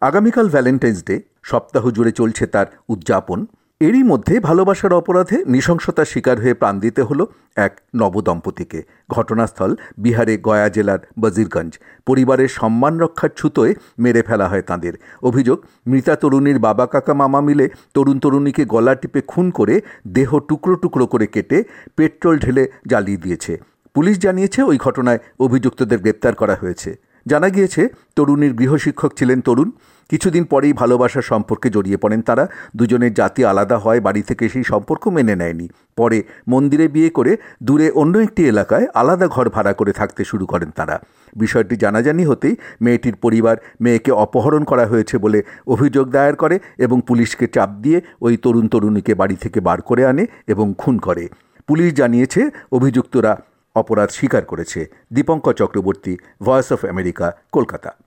আগামীকাল Valentine's day, সপ্তাহ জুড়ে চলছে তার উদযাপন। এরই মধ্যে ভালোবাসার অপরাধে নৃশংসতার শিকার হয়ে প্রাণ দিতে হলো এক নবদম্পতিকে। ঘটনাস্থল বিহারে গয়া জেলার বজিরগঞ্জ। পরিবারের সম্মান রক্ষার ছুতোয় মেরে ফেলা হয় তাঁদের। অভিযোগ, মৃতা তরুণীর বাবা কাকা মামা মিলে তরুণীকে গলা টিপে খুন করে দেহ টুকরো টুকরো করে কেটে পেট্রোল ঢেলে জ্বালিয়ে দিয়েছে। পুলিশ জানিয়েছে ওই ঘটনায় অভিযুক্তদের গ্রেপ্তার করা হয়েছে। জানা গিয়েছে, তরুণীর গৃহশিক্ষক ছিলেন তরুণ। কিছুদিন পরেই ভালোবাসার সম্পর্কে জড়িয়ে পড়েন তারা। দুজনের জাতি আলাদা হয়, বাড়ি থেকে সেই সম্পর্ক মেনে নেয়নি। পরে মন্দিরে বিয়ে করে দূরে অন্য একটি এলাকায় আলাদা ঘর ভাড়া করে থাকতে শুরু করেন তারা। বিষয়টি জানাজানি হতেই মেয়েটির পরিবার মেয়েকে অপহরণ করা হয়েছে বলে অভিযোগ দায়ের করে এবং পুলিশকে চাপ দিয়ে ওই তরুণীকে বাড়ি থেকে বার করে আনে এবং খুন করে। পুলিশ জানিয়েছে অভিযুক্তরা অপরাধ স্বীকার করেছে। Dipankar Chakraborty, voice of America, Kolkata.